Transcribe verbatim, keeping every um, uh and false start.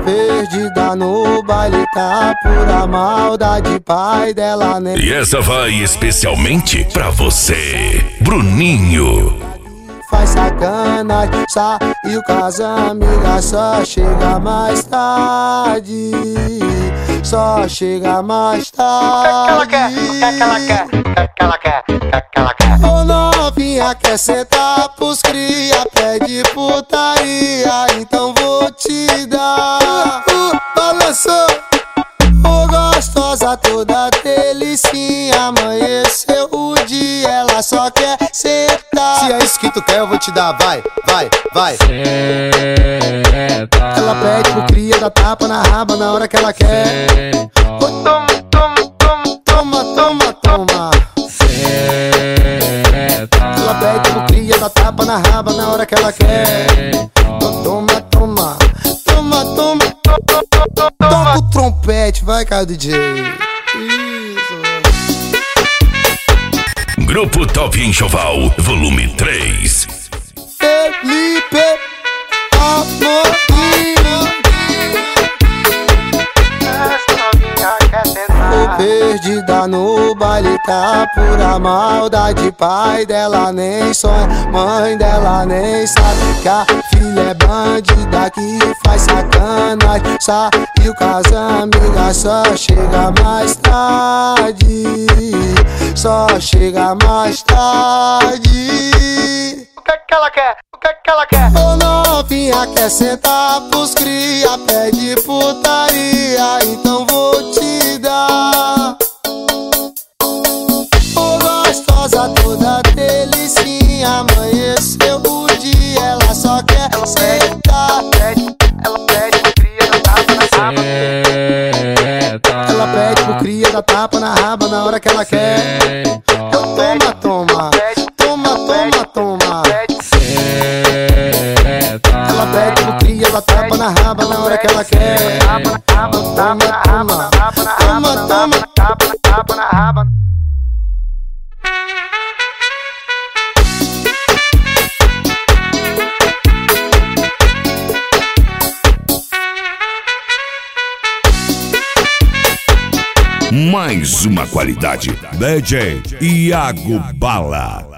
Perdida no baile, tá pura maldade, pai dela nem. E essa vai especialmente pra você, Bruninho. Faz sacanagem, saiu com as amigas, só chega mais tarde. Só chega mais tarde. O que ela quer? O que ela quer? O que ela quer? O que ela quer? Ô novinha, quer sentar pros cria, pede putaria, então vou te dar. Uh, balançou, ô gostosa toda delicinha, amanheceu o dia, ela só quer sentar. Se é isso que tu quer, eu vou te dar, vai, vai, vai. Senta. Ela pede pro cria, dá tapa na raba na hora que ela quer. Ô, toma, toma, toma, toma, toma, toma. Ela pede pro cria, dá tapa na raba na hora que ela quer. Ô, toma, toma, toma, toma, toma. Toca o trompete, vai, cara, D J. Isso. Grupo Top Enxoval, volume três. Felipe Amorim. Essa novinha quer sentar. Tô perdida no baile, tá pura maldade, pai dela nem sonha, mãe dela nem sabe que a filha é bandida que faz sacanagem, saiu com as amigas, só chega mais tarde. Só chega mais tarde. O que que ela quer? O que que ela quer? Ô novinha, quer sentar pros cria, pede putaria, então vou te dar. Ô gostosa toda delicinha, amanheceu o dia, ela só quer Ela sentar. pede, ela pede pro cria, dá tapa na raba. Senta. Ela pede pro cria, dá tapa na raba na hora que ela quer. Eu toma, toma, toma, toma, toma. Ela pede pro cria, dá tapa na raba na hora que ela quer. Tapa na raba, tapa na raba, tapa na raba, Toma, toma. tapa, tapa na raba. Mais uma qualidade. D J Iago Bala.